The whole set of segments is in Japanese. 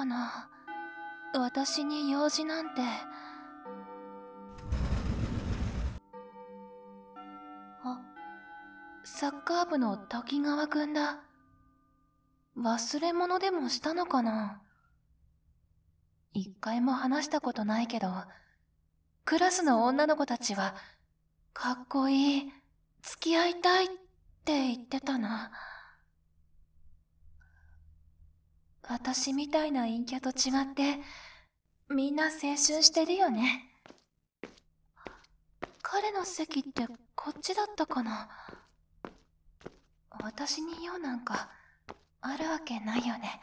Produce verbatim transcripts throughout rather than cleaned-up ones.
な。私に用事なんて。あ、サッカー部の滝川くんだ。忘れ物でもしたのかな。一回も話したことないけど、クラスの女の子たちは、かっこいい、付き合いたいって言ってたな。私みたいな陰キャと違って、みんな青春してるよね。彼の席ってこっちだったかな。私に用なんかあるわけないよね。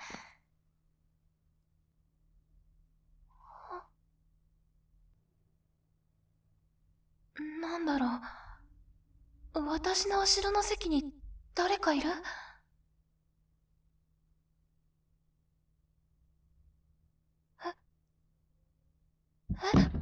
なんだろう。私の後ろの席に誰かいる？え？え？